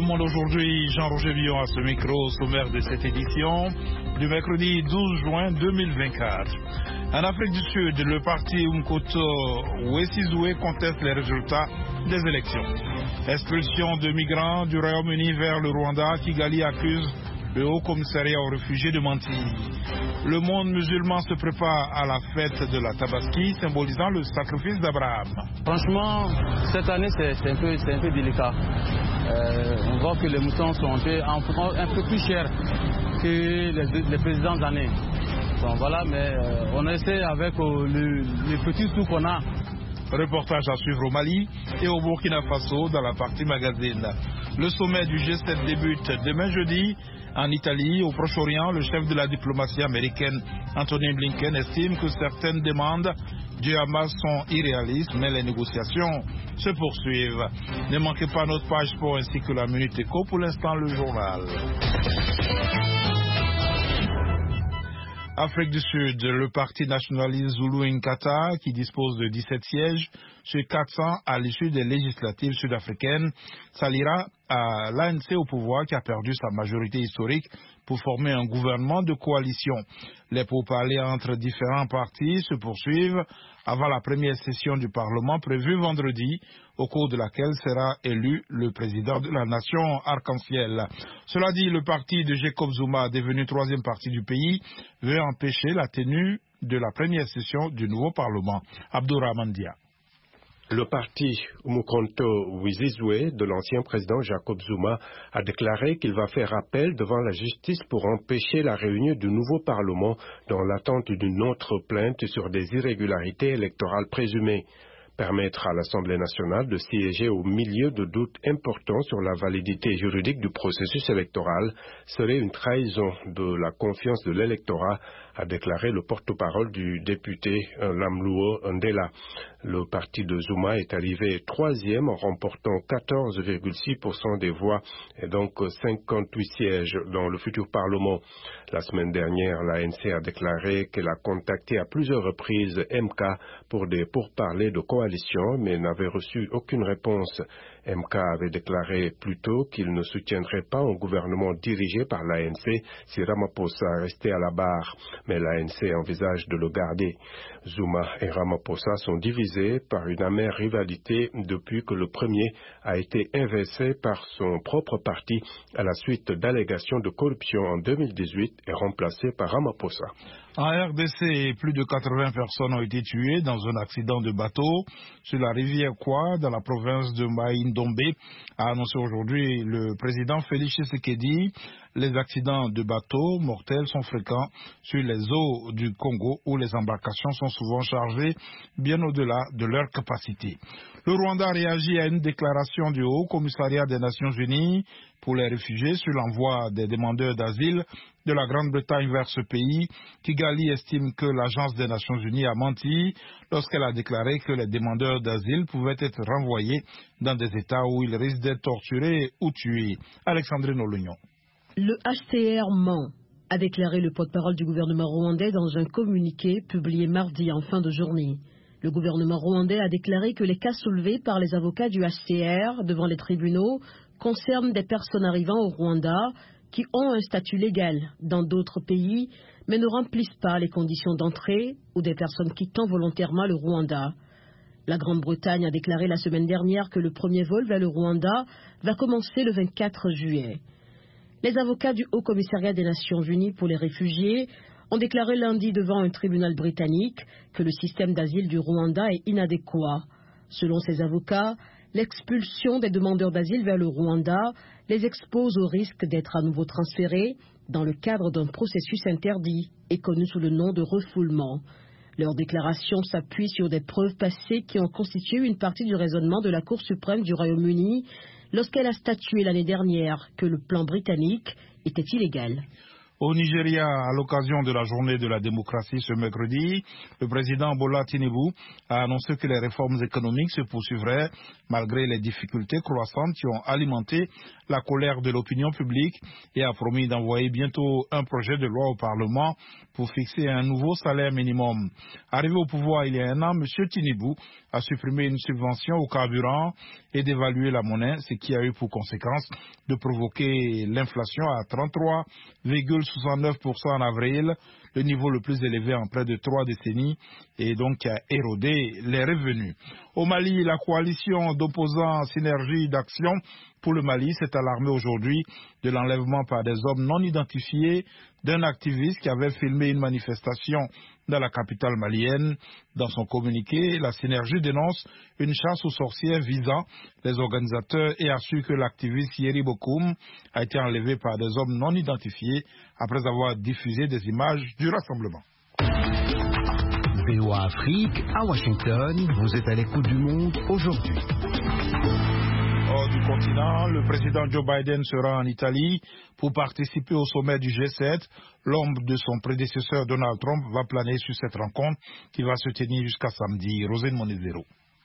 Monde aujourd'hui, Jean-Roger Villon à ce micro, au sommaire de cette édition du mercredi 12 juin 2024. En Afrique du Sud, le parti Umkhonto Wesizwe conteste les résultats des élections. Expulsion de migrants du Royaume-Uni vers le Rwanda, Kigali accuse le Haut Commissariat aux réfugiés de mentir. Le monde musulman se prépare à la fête de la Tabaski, symbolisant le sacrifice d'Abraham. Franchement, cette année, c'est un peu délicat. On voit que les moutons sont un peu plus chers que les précédentes années. Donc voilà, mais on essaie avec les petits sous qu'on a. Reportage à suivre au Mali et au Burkina Faso dans la partie magazine. Le sommet du G7 débute demain jeudi en Italie. Au Proche-Orient, le chef de la diplomatie américaine, Anthony Blinken, estime que certaines demandes du Hamas sont irréalistes, mais les négociations se poursuivent. Ne manquez pas notre page sport ainsi que la Minute Éco. Pour l'instant, le journal. Afrique du Sud, le parti nationaliste Zulu Inkatha, qui dispose de 17 sièges sur 400 à l'issue des législatives sud-africaines, s'alliera à l'ANC au pouvoir qui a perdu sa majorité historique pour former un gouvernement de coalition. Les pourparlers entre différents partis se poursuivent avant la première session du Parlement prévue vendredi, au cours de laquelle sera élu le président de la nation arc-en-ciel. Cela dit, le parti de Jacob Zuma, devenu troisième parti du pays, veut empêcher la tenue de la première session du nouveau Parlement. Abdourahmane Dia. Le parti Umkhonto Wesizwe de l'ancien président Jacob Zuma a déclaré qu'il va faire appel devant la justice pour empêcher la réunion du nouveau Parlement dans l'attente d'une autre plainte sur des irrégularités électorales présumées. Permettre à l'Assemblée nationale de siéger au milieu de doutes importants sur la validité juridique du processus électoral serait une trahison de la confiance de l'électorat, a déclaré le porte-parole du député Lamluo Ndela. Le parti de Zuma est arrivé troisième en remportant 14,6% des voix et donc 58 sièges dans le futur Parlement. La semaine dernière, l'ANC a déclaré qu'elle a contacté à plusieurs reprises MK pour des pourparlers de coalition, mais n'avait reçu aucune réponse. MK avait déclaré plus tôt qu'il ne soutiendrait pas un gouvernement dirigé par l'ANC si Ramaphosa restait à la barre, mais l'ANC envisage de le garder. Zuma et Ramaphosa sont divisés par une amère rivalité depuis que le premier a été inversé par son propre parti à la suite d'allégations de corruption en 2018 et remplacé par Ramaphosa. En RDC, plus de 80 personnes ont été tuées dans un accident de bateau sur la rivière Kwa, dans la province de Mai-Ndombe, a annoncé aujourd'hui le président Félix Tshisekedi. Les accidents de bateaux mortels sont fréquents sur les eaux du Congo où les embarcations sont souvent chargées bien au-delà de leur capacité. Le Rwanda réagit à une déclaration du Haut Commissariat des Nations Unies pour les réfugiés sur l'envoi des demandeurs d'asile de la Grande-Bretagne vers ce pays. Kigali estime que l'Agence des Nations Unies a menti lorsqu'elle a déclaré que les demandeurs d'asile pouvaient être renvoyés dans des États où ils risquent d'être torturés ou tués. Alexandrine Olugnon. Le HCR ment, a déclaré le porte-parole du gouvernement rwandais dans un communiqué publié mardi en fin de journée. Le gouvernement rwandais a déclaré que les cas soulevés par les avocats du HCR devant les tribunaux concernent des personnes arrivant au Rwanda qui ont un statut légal dans d'autres pays mais ne remplissent pas les conditions d'entrée ou des personnes quittant volontairement le Rwanda. La Grande-Bretagne a déclaré la semaine dernière que le premier vol vers le Rwanda va commencer le 24 juillet. Les avocats du Haut Commissariat des Nations Unies pour les réfugiés ont déclaré lundi devant un tribunal britannique que le système d'asile du Rwanda est inadéquat. Selon ces avocats, l'expulsion des demandeurs d'asile vers le Rwanda les expose au risque d'être à nouveau transférés dans le cadre d'un processus interdit et connu sous le nom de refoulement. Leur déclaration s'appuie sur des preuves passées qui ont constitué une partie du raisonnement de la Cour suprême du Royaume-Uni lorsqu'elle a statué l'année dernière que le plan britannique était illégal. Au Nigeria, à l'occasion de la journée de la démocratie ce mercredi, le président Bola Tinubu a annoncé que les réformes économiques se poursuivraient malgré les difficultés croissantes qui ont alimenté la colère de l'opinion publique et a promis d'envoyer bientôt un projet de loi au Parlement pour fixer un nouveau salaire minimum. Arrivé au pouvoir il y a un an, M. Tinubu a supprimé une subvention au carburant et d'évaluer la monnaie, ce qui a eu pour conséquence de provoquer l'inflation à 33,69% en avril, le niveau le plus élevé en près de 3 décennies et donc qui a érodé les revenus. Au Mali, la coalition d'opposants Synergie d'Action pour le Mali s'est alarmée aujourd'hui de l'enlèvement par des hommes non identifiés d'un activiste qui avait filmé une manifestation dans la capitale malienne. Dans son communiqué, la Synergie dénonce une chasse aux sorcières visant les organisateurs et assure que l'activiste Yeri Bokoum a été enlevé par des hommes non identifiés après avoir diffusé des images du rassemblement. VOA Afrique, à Washington, vous êtes à l'écoute du monde aujourd'hui. Hors du continent, le président Joe Biden sera en Italie pour participer au sommet du G7. L'ombre de son prédécesseur Donald Trump va planer sur cette rencontre qui va se tenir jusqu'à samedi. Rosine Monezero.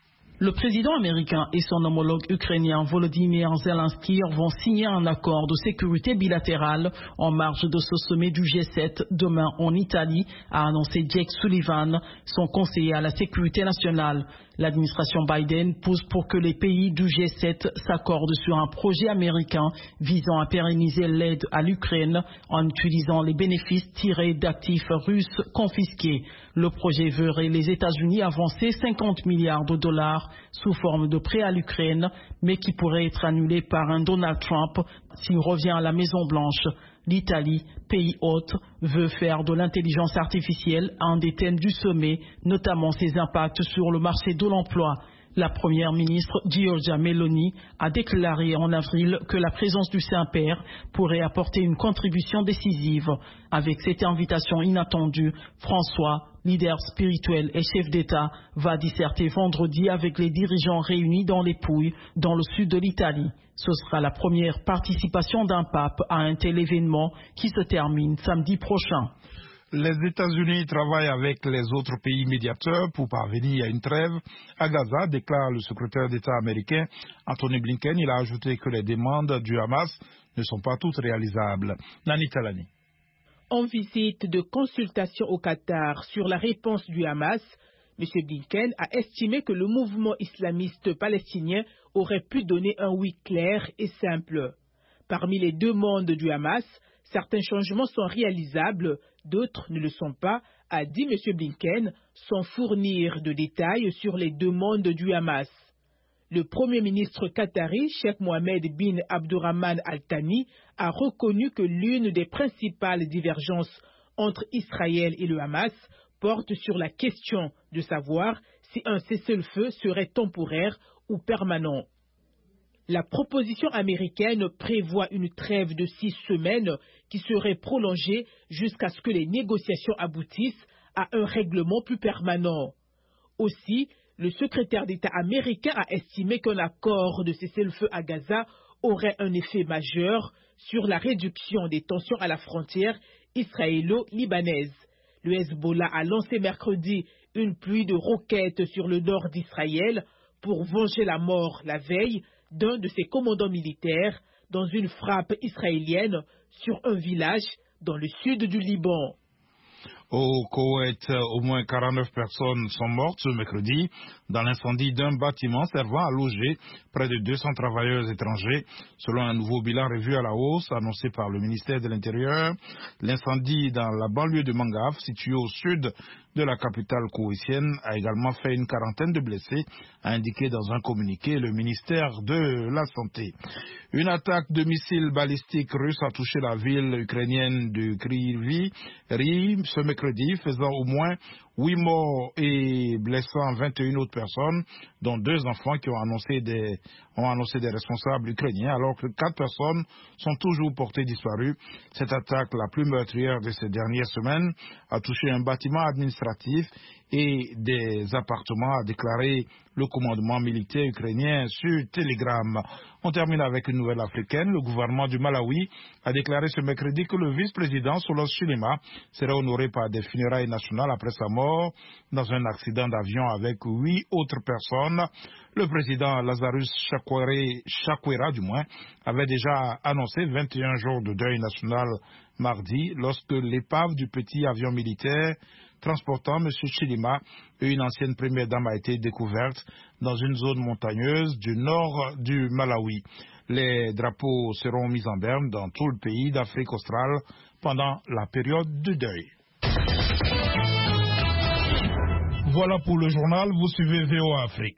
Le président américain et son homologue ukrainien Volodymyr Zelensky vont signer un accord de sécurité bilatérale en marge de ce sommet du G7 demain en Italie, a annoncé Jake Sullivan, son conseiller à la sécurité nationale. L'administration Biden pousse pour que les pays du G7 s'accordent sur un projet américain visant à pérenniser l'aide à l'Ukraine en utilisant les bénéfices tirés d'actifs russes confisqués. Le projet verrait les États-Unis avancer 50 milliards de dollars sous forme de prêts à l'Ukraine, mais qui pourrait être annulé par un Donald Trump s'il revient à la Maison-Blanche. L'Italie, pays hôte, veut faire de l'intelligence artificielle un des thèmes du sommet, notamment ses impacts sur le marché de l'emploi. La première ministre Giorgia Meloni a déclaré en avril que la présence du Saint-Père pourrait apporter une contribution décisive. Avec cette invitation inattendue, François, leader spirituel et chef d'État, va disserter vendredi avec les dirigeants réunis dans les Pouilles, dans le sud de l'Italie. Ce sera la première participation d'un pape à un tel événement qui se termine samedi prochain. Les États-Unis travaillent avec les autres pays médiateurs pour parvenir à une trêve à Gaza, déclare le secrétaire d'État américain Anthony Blinken. Il a ajouté que les demandes du Hamas ne sont pas toutes réalisables. Nani Talani. En visite de consultation au Qatar sur la réponse du Hamas, M. Blinken a estimé que le mouvement islamiste palestinien aurait pu donner un oui clair et simple. Parmi les demandes du Hamas, certains changements sont réalisables, d'autres ne le sont pas, a dit M. Blinken, sans fournir de détails sur les demandes du Hamas. Le Premier ministre qatari, Sheikh Mohammed bin Abdurrahman Al Thani, a reconnu que l'une des principales divergences entre Israël et le Hamas porte sur la question de savoir si un cessez-le-feu serait temporaire ou permanent. La proposition américaine prévoit une trêve de 6 semaines qui serait prolongée jusqu'à ce que les négociations aboutissent à un règlement plus permanent. Aussi, le secrétaire d'État américain a estimé qu'un accord de cessez-le-feu à Gaza aurait un effet majeur sur la réduction des tensions à la frontière israélo-libanaise. Le Hezbollah a lancé mercredi une pluie de roquettes sur le nord d'Israël pour venger la mort la veille d'un de ses commandants militaires dans une frappe israélienne sur un village dans le sud du Liban. Au Koweït, au moins 49 personnes sont mortes ce mercredi dans l'incendie d'un bâtiment servant à loger près de 200 travailleurs étrangers. Selon un nouveau bilan revu à la hausse annoncé par le ministère de l'Intérieur, l'incendie dans la banlieue de Mangaf, située au sud de la capitale koweïtienne, a également fait une quarantaine de blessés, a indiqué dans un communiqué le ministère de la Santé. Une attaque de missiles balistiques russes a touché la ville ukrainienne de Kryvyi Rih ce mercredi, faisant au moins 8 morts et blessant 21 autres personnes, dont 2 enfants qui ont annoncé des responsables ukrainiens, alors que 4 personnes sont toujours portées disparues. Cette attaque, la plus meurtrière de ces dernières semaines, a touché un bâtiment administratif et des appartements, a déclaré le commandement militaire ukrainien sur Telegram. On termine avec une nouvelle africaine. Le gouvernement du Malawi a déclaré ce mercredi que le vice-président Solos Chilima serait honoré par des funérailles nationales après sa mort dans un accident d'avion avec 8 autres personnes. Le président Lazarus Chakwera avait déjà annoncé 21 jours de deuil national mardi lorsque l'épave du petit avion militaire transportant M. Chilima et une ancienne première dame a été découverte dans une zone montagneuse du nord du Malawi. Les drapeaux seront mis en berne dans tout le pays d'Afrique australe pendant la période de deuil. Voilà pour le journal, vous suivez VOA Afrique.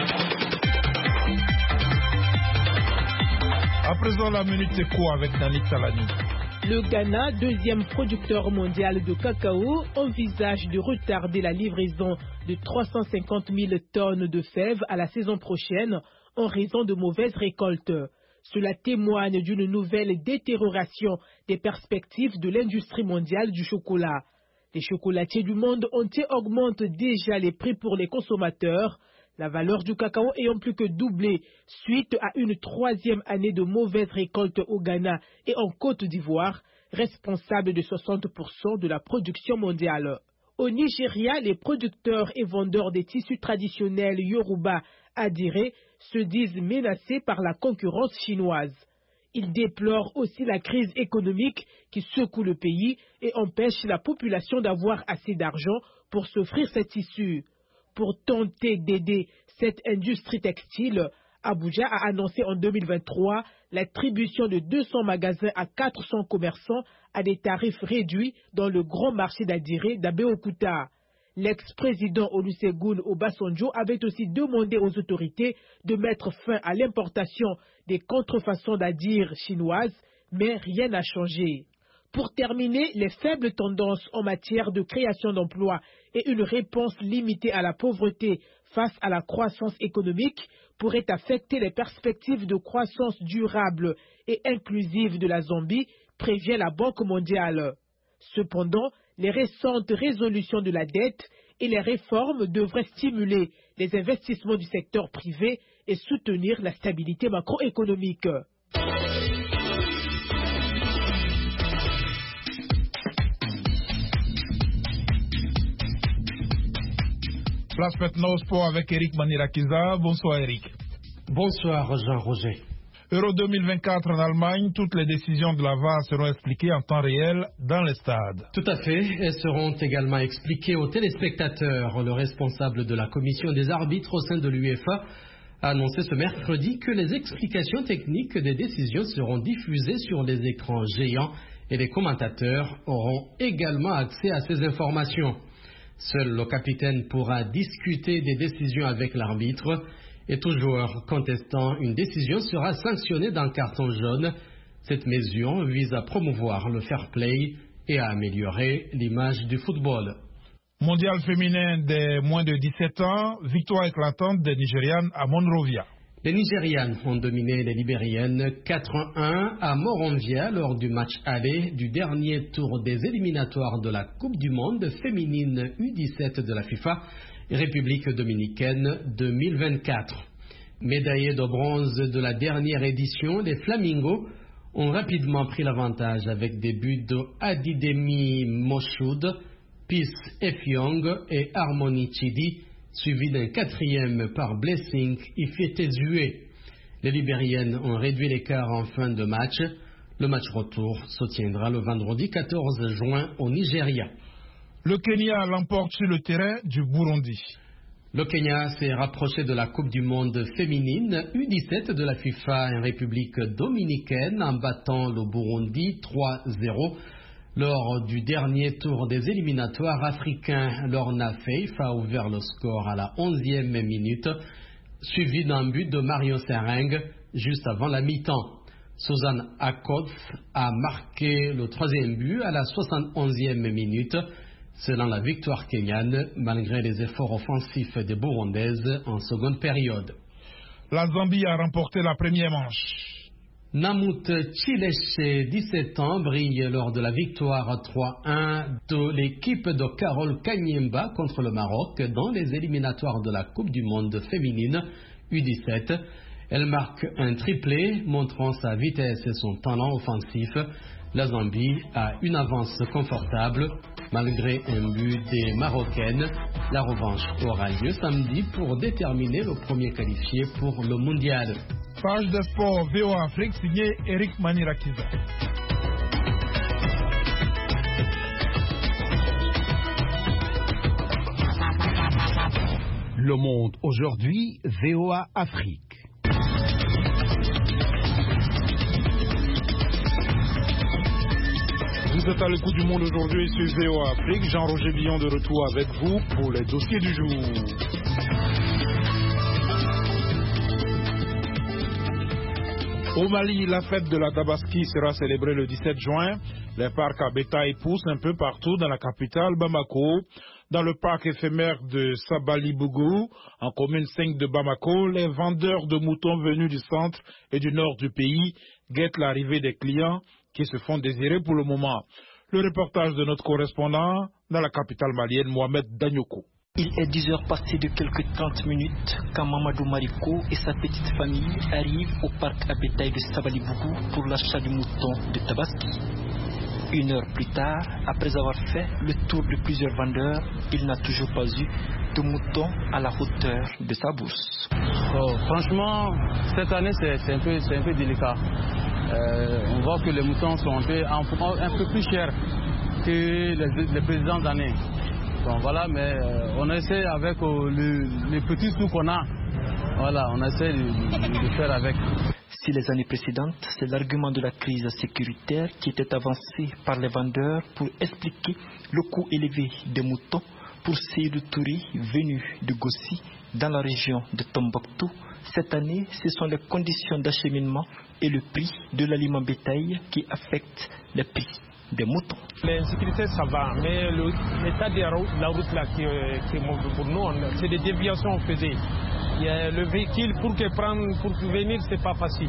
À présent, la Minute Éco avec Nanik Talani. Le Ghana, deuxième producteur mondial de cacao, envisage de retarder la livraison de 350 000 tonnes de fèves à la saison prochaine en raison de mauvaises récoltes. Cela témoigne d'une nouvelle détérioration des perspectives de l'industrie mondiale du chocolat. Les chocolatiers du monde entier augmentent déjà les prix pour les consommateurs, la valeur du cacao ayant plus que doublé suite à une troisième année de mauvaise récolte au Ghana et en Côte d'Ivoire, responsable de 60% de la production mondiale. Au Nigeria, les producteurs et vendeurs des tissus traditionnels Yoruba Adiré se disent menacés par la concurrence chinoise. Ils déplorent aussi la crise économique qui secoue le pays et empêche la population d'avoir assez d'argent pour s'offrir ces tissus. Pour tenter d'aider cette industrie textile, Abuja a annoncé en 2023 l'attribution de 200 magasins à 400 commerçants à des tarifs réduits dans le grand marché d'Adiré d'Abeokuta. L'ex-président Olusegun Obasanjo avait aussi demandé aux autorités de mettre fin à l'importation des contrefaçons d'Adir chinoises, mais rien n'a changé. Pour terminer, les faibles tendances en matière de création d'emplois et une réponse limitée à la pauvreté face à la croissance économique pourraient affecter les perspectives de croissance durable et inclusive de la Zambie, prévient la Banque mondiale. Cependant, les récentes résolutions de la dette et les réformes devraient stimuler les investissements du secteur privé et soutenir la stabilité macroéconomique. Place maintenant au sport avec Eric Manirakiza. Bonsoir Eric. Bonsoir Jean-Roger. Euro 2024 en Allemagne, toutes les décisions de la VAR seront expliquées en temps réel dans les stades. Tout à fait. Elles seront également expliquées aux téléspectateurs. Le responsable de la commission des arbitres au sein de l'UEFA a annoncé ce mercredi que les explications techniques des décisions seront diffusées sur les écrans géants et les commentateurs auront également accès à ces informations. Seul le capitaine pourra discuter des décisions avec l'arbitre et tout joueur contestant une décision sera sanctionné d'un carton jaune. Cette mesure vise à promouvoir le fair play et à améliorer l'image du football. Mondial féminin des moins de 17 ans, victoire éclatante des Nigérianes à Monrovia. Les Nigérianes ont dominé les Libériennes 4-1 à Monrovia lors du match aller du dernier tour des éliminatoires de la Coupe du Monde féminine U17 de la FIFA République dominicaine 2024. Médaillés de bronze de la dernière édition, les Flamingos ont rapidement pris l'avantage avec des buts de Adidemi Moshoud, Peace Efyong et Harmony Chidi, suivi d'un quatrième par Blessing Ifetezue. Les Libériennes ont réduit l'écart en fin de match. Le match retour se tiendra le vendredi 14 juin au Nigeria. Le Kenya l'emporte sur le terrain du Burundi. Le Kenya s'est rapproché de la Coupe du Monde féminine U17 de la FIFA en République dominicaine en battant le Burundi 3-0. Lors du dernier tour des éliminatoires africains, Lorna Faith a ouvert le score à la 11e minute, suivi d'un but de Marion Sereng juste avant la mi-temps. Suzanne Akoth a marqué le troisième but à la 71e minute, selon la victoire kenyane, malgré les efforts offensifs des Burundaises en seconde période. La Zambie a remporté la première manche. Namout Chileche, 17 ans, brille lors de la victoire 3-1 de l'équipe de Carole Kanyemba contre le Maroc dans les éliminatoires de la Coupe du Monde féminine U17. Elle marque un triplé, montrant sa vitesse et son talent offensif. La Zambie a une avance confortable malgré un but des Marocaines. La revanche aura lieu samedi pour déterminer le premier qualifié pour le mondial. Page de sport VOA Afrique signé Eric Manirakiza. Le monde aujourd'hui, VOA Afrique. Vous êtes à l'écoute du monde aujourd'hui sur VOA Afrique. Jean-Roger Billon de retour avec vous pour les dossiers du jour. Au Mali, la fête de la Tabaski sera célébrée le 17 juin. Les parcs à bétail poussent un peu partout dans la capitale Bamako. Dans le parc éphémère de Sabali-Bougou, en commune 5 de Bamako, les vendeurs de moutons venus du centre et du nord du pays guettent l'arrivée des clients qui se font désirer pour le moment. Le reportage de notre correspondant dans la capitale malienne, Mohamed Danyoko. Il est 10 heures passées de quelques 30 minutes quand Mamadou Mariko et sa petite famille arrivent au parc à bétail de Sabali-Bougou pour l'achat du mouton de Tabaski. 1 heure plus tard, après avoir fait le tour de plusieurs vendeurs, il n'a toujours pas eu de mouton à la hauteur de sa bourse. Franchement, cette année c'est un peu délicat. On voit que les moutons sont un peu plus chers que les précédentes années. Bon, voilà, mais on essaie avec les petits sous qu'on a. Voilà, on essaie de faire avec. Si les années précédentes, c'est l'argument de la crise sécuritaire qui était avancé par les vendeurs pour expliquer le coût élevé des moutons, pour Seydou Touré, venu de Gossi, dans la région de Tombouctou, cette année, ce sont les conditions d'acheminement et le prix de l'aliment bétail qui affectent les prix des moutons. L'insécurité, ça va, mais l'état de la route là, qui est mauvais pour nous, c'est des déviations qu'on faisait. Le véhicule, pour venir, c'est pas facile.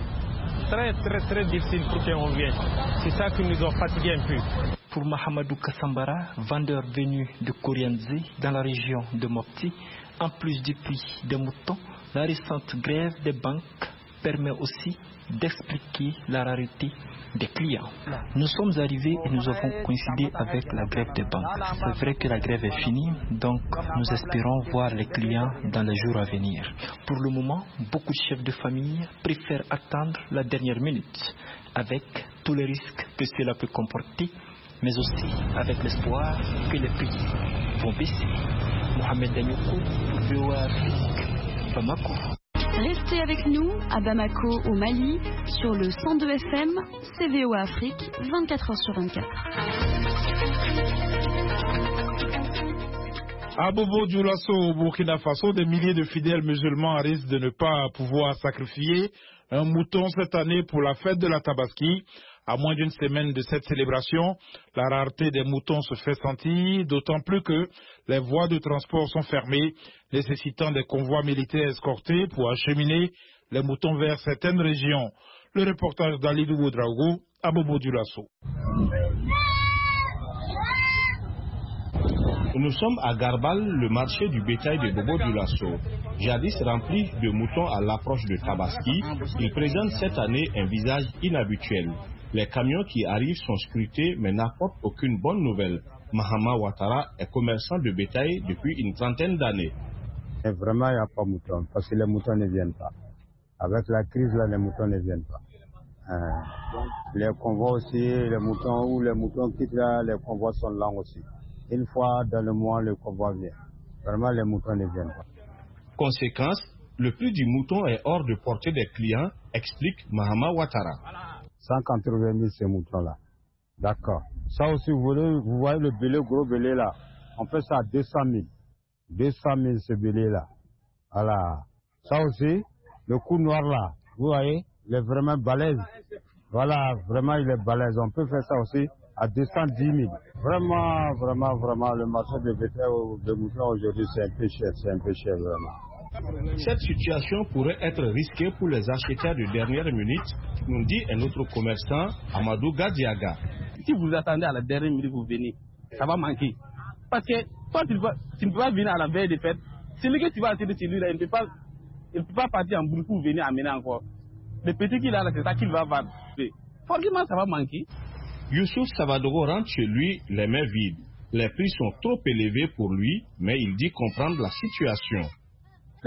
Très difficile pour qu'on vienne. C'est ça qui nous a fatigué un peu. Pour Mahamadou Kassambara, vendeur venu de Korianze, dans la région de Mopti, en plus du prix des moutons, la récente grève des banques permet aussi d'expliquer la rareté des clients. Nous sommes arrivés et nous avons coïncidé avec la grève des banques. C'est vrai que la grève est finie, donc nous espérons voir les clients dans les jours à venir. Pour le moment, beaucoup de chefs de famille préfèrent attendre la dernière minute, avec tous les risques que cela peut comporter, mais aussi avec l'espoir que les prix vont baisser. Mohamed Danyoko, VOA Afrique, Bamako. Restez avec nous à Bamako au Mali sur le 102 FM, VOA Afrique, 24 h sur 24. À Bobo Dioulasso, au Burkina Faso, des milliers de fidèles musulmans risquent de ne pas pouvoir sacrifier un mouton cette année pour la fête de la Tabaski. À moins d'une semaine de cette célébration, la rareté des moutons se fait sentir, d'autant plus que les voies de transport sont fermées, nécessitant des convois militaires escortés pour acheminer les moutons vers certaines régions. Le reportage d'Alidou Ouedraogo à Bobo Dioulasso. Nous sommes à Garbal, le marché du bétail de Bobo Dioulasso. Jadis rempli de moutons à l'approche de Tabaski, il présente cette année un visage inhabituel. Les camions qui arrivent sont scrutés mais n'apportent aucune bonne nouvelle. Mahama Ouattara est commerçant de bétail depuis une trentaine d'années. Vraiment, il n'y a pas de moutons parce que les moutons ne viennent pas. Avec la crise, là, les moutons ne viennent pas. Les convois aussi, les moutons quittent là, les convois sont longs aussi. Une fois dans le mois, le convoi vient. Vraiment, les moutons ne viennent pas. Conséquence, le prix du mouton est hors de portée des clients, explique Mahama Ouattara. 180 000 ces moutons-là. D'accord. Ça aussi, vous voyez le bélier, gros bélier là. On fait ça à 200 000. 200 000 ce bélier-là. Voilà. Ça aussi, le cou noir là, vous voyez, il est vraiment balèze. Voilà, vraiment, il est balèze. On peut faire ça aussi à 210 000. Vraiment, le marché de bétail de moutons aujourd'hui, c'est un peu cher vraiment. Cette situation pourrait être risquée pour les acheteurs de dernière minute, nous dit un autre commerçant, Amadou Gadiaga. Si vous attendez à la dernière minute, vous venez, ça va manquer. Parce que toi, tu ne peux pas venir à la veille des fêtes. Celui que tu vas acheter chez lui, là, il ne peut pas partir en boule pour venir amener encore. Le petit qu'il a là, c'est ça qu'il va vendre. Forcément, ça va manquer. Youssouf Savadogo rentre chez lui les mains vides. Les prix sont trop élevés pour lui, mais il dit comprendre la situation. Ça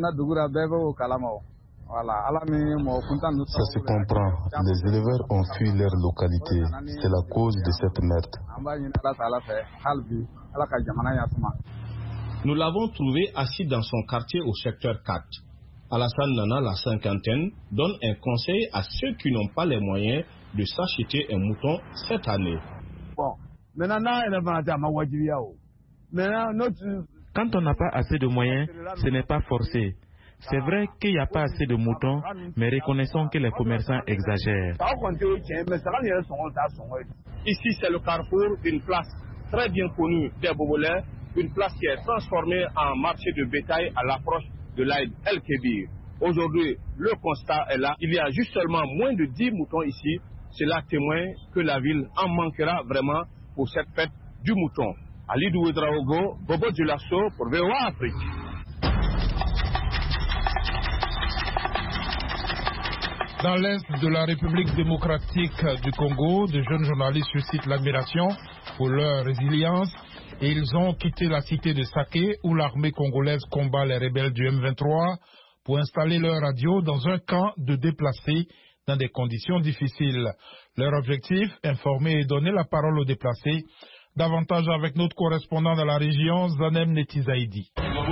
se comprend. Les éleveurs ont fui leur localité. C'est la cause de cette merde. Nous l'avons trouvé assis dans son quartier au secteur 4. Alassane Nana, la cinquantaine, donne un conseil à ceux qui n'ont pas les moyens de s'acheter un mouton cette année. Quand on n'a pas assez de moyens, ce n'est pas forcé. C'est vrai qu'il n'y a pas assez de moutons, mais reconnaissons que les commerçants exagèrent. Ici, c'est le carrefour d'une place très bien connue des Bobolais, une place qui est transformée en marché de bétail à l'approche de l'Aïd El-Kébir. Aujourd'hui, le constat est là. Il y a juste seulement moins de 10 moutons ici. Cela témoigne que la ville en manquera vraiment pour cette fête du mouton. Ali Douedraogo, Bobo Dioulasso pour VOA Afrique. Dans l'est de la République démocratique du Congo, de jeunes journalistes suscitent l'admiration pour leur résilience et ils ont quitté la cité de Saké où l'armée congolaise combat les rebelles du M23 pour installer leur radio dans un camp de déplacés dans des conditions difficiles. Leur objectif, informer et donner la parole aux déplacés. Davantage avec notre correspondant dans la région, Zanem Netizaïdi.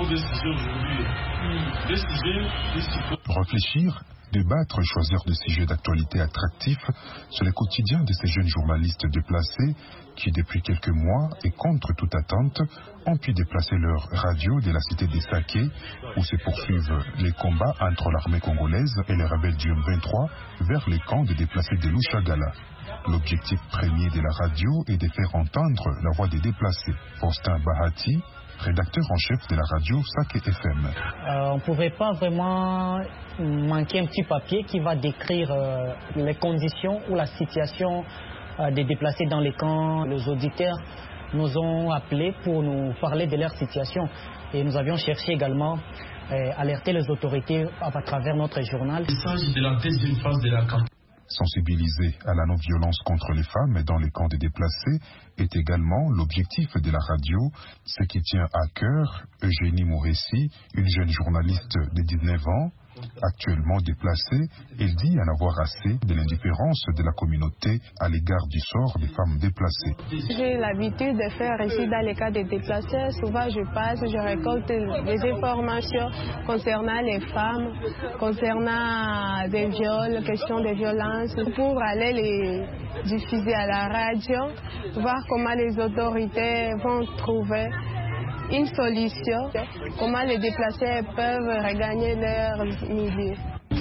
Réfléchir, débattre, choisir des sujets d'actualité attractifs, c'est le quotidien de ces jeunes journalistes déplacés qui, depuis quelques mois et contre toute attente, ont pu déplacer leur radio de la cité des Saké, où se poursuivent les combats entre l'armée congolaise et les rebelles du M23 vers les camps de déplacés de Louchagala. L'objectif premier de la radio est de faire entendre la voix des déplacés. Faustin Bahati, rédacteur en chef de la radio Saké FM. On ne pouvait pas vraiment manquer un petit papier qui va décrire les conditions ou la situation des déplacés dans les camps. Les auditeurs nous ont appelés pour nous parler de leur situation et nous avions cherché également à alerter les autorités à travers notre journal. Il s'agit de la deuxième phase de la campagne. Sensibiliser à la non-violence contre les femmes dans les camps de déplacés est également l'objectif de la radio, ce qui tient à cœur Eugénie Mouressi, une jeune journaliste de 19 ans, actuellement déplacée. Elle dit en avoir assez de l'indifférence de la communauté à l'égard du sort des femmes déplacées. J'ai l'habitude de faire ici dans les cas des déplacés. Souvent je passe, je récolte des informations concernant les femmes, concernant des viols, questions de violence, pour aller les diffuser à la radio, voir comment les autorités vont trouver une solution, comment les déplacés peuvent regagner leur milieu.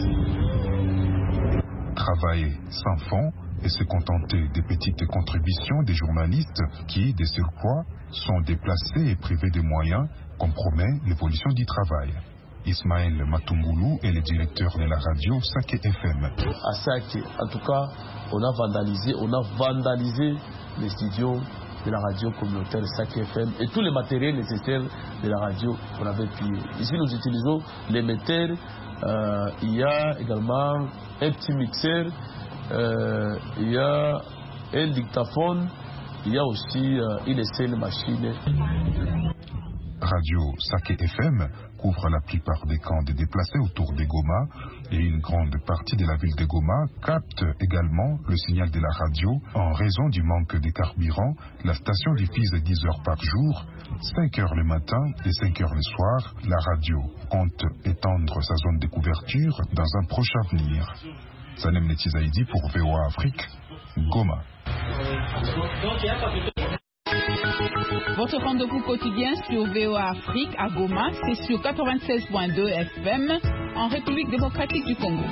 Travailler sans fond et se contenter des petites contributions des journalistes qui, de surcroît, sont déplacés et privés de moyens, compromet l'évolution du travail. Ismaël Matungoulou est le directeur de la radio Saké FM. À Saké, en tout cas, on a vandalisé les studios de la radio communautaire Saké FM et tous les matériels nécessaires de la radio qu'on avait pillés. Ici, nous utilisons l'émetteur, il y a également un petit mixeur, il y a un dictaphone, il y a aussi une seule machine. Radio Saké FM couvre la plupart des camps de déplacés autour de Goma et une grande partie de la ville de Goma capte également le signal de la radio. En raison du manque de carburant, la station diffuse 10 heures par jour, 5 heures le matin et 5 heures le soir. La radio compte étendre sa zone de couverture dans un proche avenir. Zanem Netizaïdi pour VOA Afrique, Goma. Votre rendez-vous quotidien sur VOA Afrique à Goma, c'est sur 96.2 FM en République démocratique du Congo.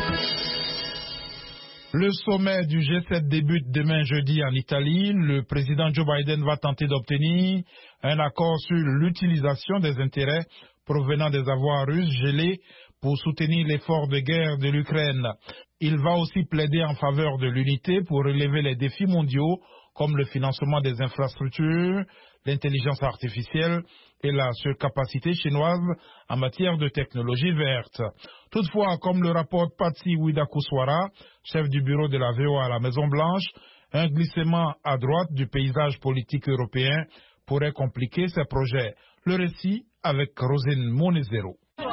Le sommet du G7 débute demain jeudi en Italie. Le président Joe Biden va tenter d'obtenir un accord sur l'utilisation des intérêts provenant des avoirs russes gelés pour soutenir l'effort de guerre de l'Ukraine. Il va aussi plaider en faveur de l'unité pour relever les défis mondiaux comme le financement des infrastructures, l'intelligence artificielle et la surcapacité chinoise en matière de technologie verte. Toutefois, comme le rapporte Patsy Widakuswara, chef du bureau de la VOA à la Maison-Blanche, un glissement à droite du paysage politique européen pourrait compliquer ces projets. Le récit avec Rosine Monezero.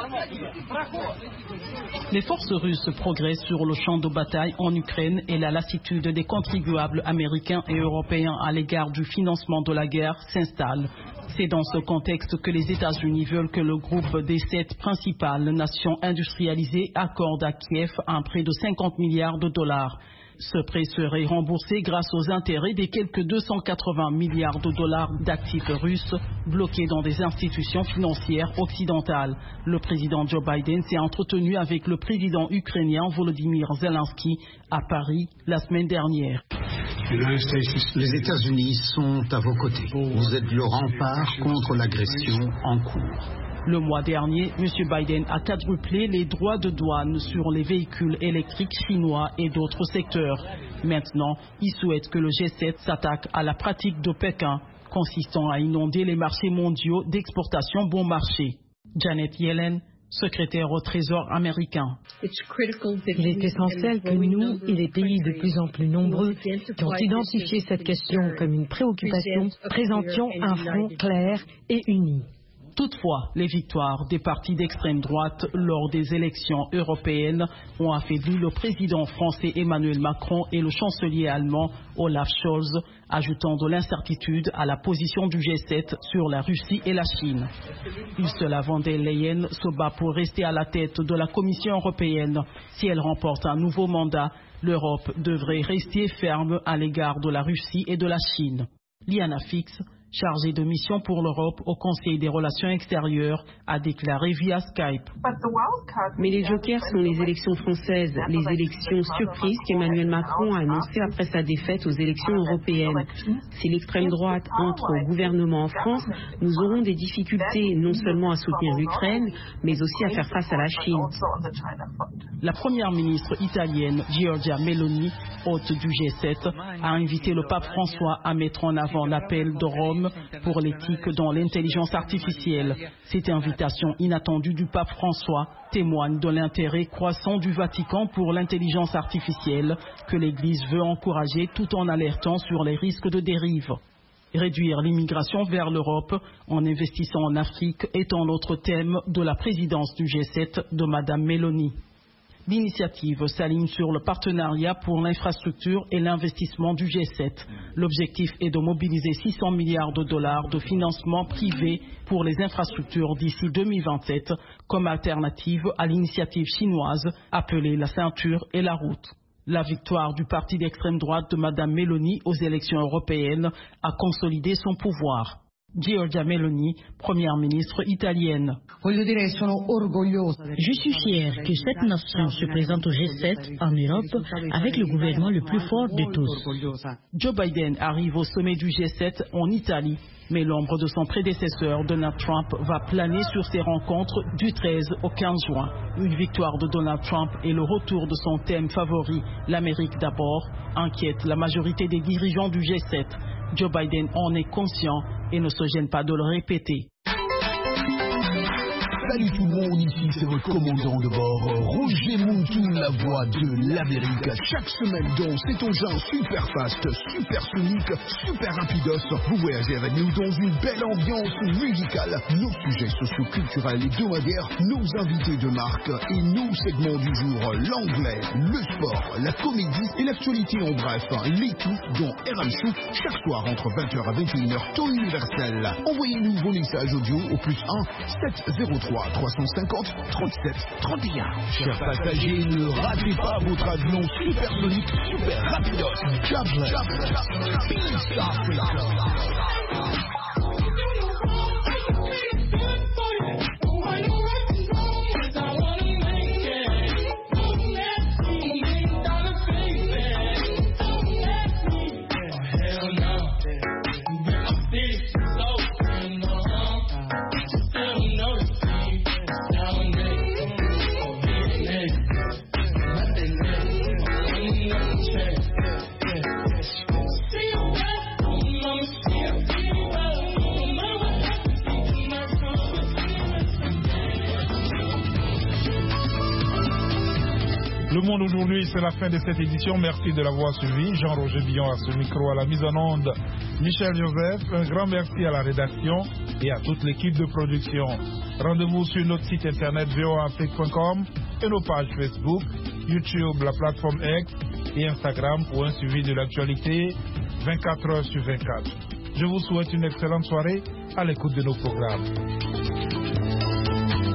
Les forces russes progressent sur le champ de bataille en Ukraine et la lassitude des contribuables américains et européens à l'égard du financement de la guerre s'installe. C'est dans ce contexte que les États-Unis veulent que le groupe des 7 principales nations industrialisées accorde à Kiev un prêt de 50 milliards de dollars. Ce prêt serait remboursé grâce aux intérêts des quelques 280 milliards de dollars d'actifs russes bloqués dans des institutions financières occidentales. Le président Joe Biden s'est entretenu avec le président ukrainien Volodymyr Zelensky à Paris la semaine dernière. Les États-Unis sont à vos côtés. Vous êtes le rempart contre l'agression en cours. Le mois dernier, M. Biden a quadruplé les droits de douane sur les véhicules électriques chinois et d'autres secteurs. Maintenant, il souhaite que le G7 s'attaque à la pratique de Pékin, consistant à inonder les marchés mondiaux d'exportation bon marché. Janet Yellen, secrétaire au Trésor américain. Il est essentiel que nous et les pays de plus en plus nombreux qui ont identifié cette question comme une préoccupation présentions un front clair et uni. Toutefois, les victoires des partis d'extrême droite lors des élections européennes ont affaibli le président français Emmanuel Macron et le chancelier allemand Olaf Scholz, ajoutant de l'incertitude à la position du G7 sur la Russie et la Chine. Ursula von der Leyen se bat pour rester à la tête de la Commission européenne. Si elle remporte un nouveau mandat, l'Europe devrait rester ferme à l'égard de la Russie et de la Chine. Liana Fix, chargée de mission pour l'Europe au Conseil des relations extérieures, a déclaré via Skype. Mais les jokers sont les élections françaises, les élections surprises qu'Emmanuel Macron a annoncées après sa défaite aux élections européennes. Si l'extrême droite entre au gouvernement en France, nous aurons des difficultés non seulement à soutenir l'Ukraine, mais aussi à faire face à la Chine. La première ministre italienne, Giorgia Meloni, hôte du G7, a invité le pape François à mettre en avant l'appel de Rome pour l'éthique dans l'intelligence artificielle. Cette invitation inattendue du pape François témoigne de l'intérêt croissant du Vatican pour l'intelligence artificielle que l'Église veut encourager tout en alertant sur les risques de dérive. Réduire l'immigration vers l'Europe en investissant en Afrique est un autre thème de la présidence du G7 de Mme Meloni. L'initiative s'aligne sur le partenariat pour l'infrastructure et l'investissement du G7. L'objectif est de mobiliser 600 milliards de dollars de financement privé pour les infrastructures d'ici 2027 comme alternative à l'initiative chinoise appelée la ceinture et la route. La victoire du parti d'extrême droite de Mme Meloni aux élections européennes a consolidé son pouvoir. Giorgia Meloni, première ministre italienne. Je suis fière que cette nation se présente au G7 en Europe avec le gouvernement le plus fort de tous. Joe Biden arrive au sommet du G7 en Italie, mais l'ombre de son prédécesseur Donald Trump va planer sur ces rencontres du 13 au 15 juin. Une victoire de Donald Trump et le retour de son thème favori, l'Amérique d'abord, inquiète la majorité des dirigeants du G7. Joe Biden en est conscient et ne se gêne pas de le répéter. Salut tout le monde, ici c'est votre commandant de bord, Roger Muntoun, la voix de l'Amérique. Chaque semaine dans cet engin super fast, super sonique, super rapidos, vous voyagez avec nous dans une belle ambiance musicale. Nos sujets socio-culturels et hebdomadaires, nos invités de marque et nos segments du jour, l'anglais, le sport, la comédie et l'actualité en bref. Les tout dans RM Show, chaque soir entre 20h à 21h, temps universel. Envoyez-nous vos messages audio au +1 703 350 37 31. Chers passagers, ne ratez pas votre avion supersonique, super rapidos. Jobless. Peace Africa. Le Monde aujourd'hui, c'est la fin de cette édition. Merci de l'avoir suivi. Jean-Roger Billon à ce micro, à la mise en onde, Michel Joseph. Un grand merci à la rédaction et à toute l'équipe de production. Rendez-vous sur notre site internet voaafrique.com et nos pages Facebook, YouTube, la plateforme X et Instagram pour un suivi de l'actualité 24 heures sur 24. Je vous souhaite une excellente soirée à l'écoute de nos programmes.